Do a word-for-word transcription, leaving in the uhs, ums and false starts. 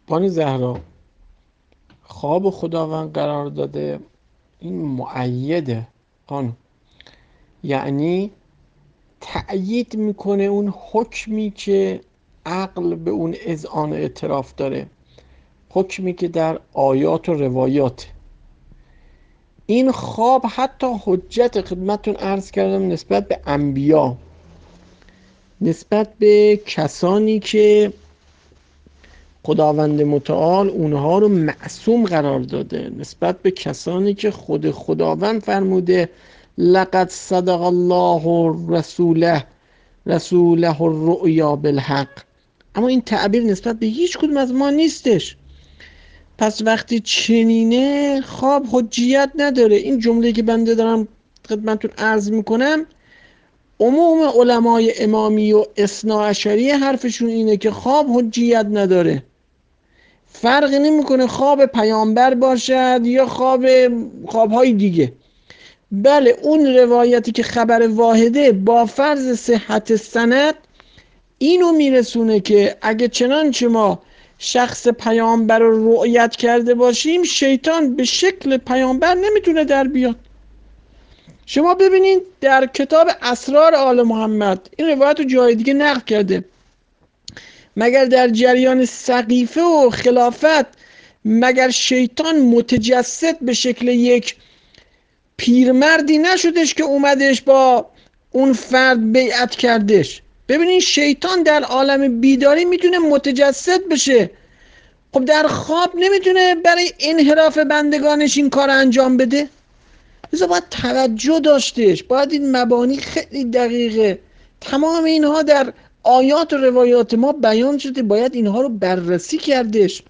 بانی زهرا، خواب خداوند قرار داده این مؤیده خانم، یعنی تأیید میکنه اون حکمی که عقل به اون اذعان اعتراف داره، حکمی که در آیات و روایات. این خواب حتی حجت، خدمتتون عرض کردم، نسبت به انبیا، نسبت به کسانی که خداوند متعال اونها رو معصوم قرار داده، نسبت به کسانی که خود خداوند فرموده لقد صدق الله رسوله رسوله الرؤیا بالحق. اما این تعبیر نسبت به هیچ کدوم از ما نیستش. پس وقتی چنینه خواب حجیت نداره. این جمله که بنده دارم خدمتتون عرض میکنم، عموم علمای امامی و اثناعشری حرفشون اینه که خواب حجیت نداره. فرقی نمیکنه خواب پیامبر باشد یا خواب خوابهای دیگه. بله، اون روایتی که خبر واحده با فرض صحت سند اینو میرسونه که اگه چنانچه ما شخص پیامبر رو رؤیت کرده باشیم، شیطان به شکل پیامبر نمیتونه در بیاد. شما ببینید در کتاب اسرار آل محمد این روایت رو جای دیگه نقل کرده، مگر در جریان سقیفه و خلافت مگر شیطان متجسد به شکل یک پیرمردی نشدش که اومدش با اون فرد بیعت کردش؟ ببینید شیطان در عالم بیداری میتونه متجسد بشه، خب در خواب نمیتونه برای انحراف بندگانش این کار انجام بده؟ لذا باید توجه داشتش، باید این مبانی خیلی دقیقه، تمام اینها در آیات و روایات ما بیان شده، باید اینها رو بررسی کردش.